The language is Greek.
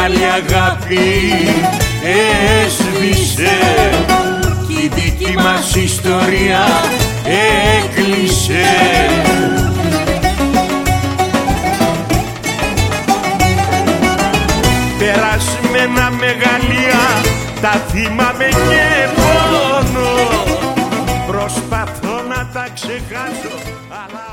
μεγάλη αγάπη έσβησε κι η δική μας ιστορία έκλεισε. Περασμένα μεγαλεία τα θυμάμαι και πόνο, προσπαθώ να τα ξεχάσω αλλά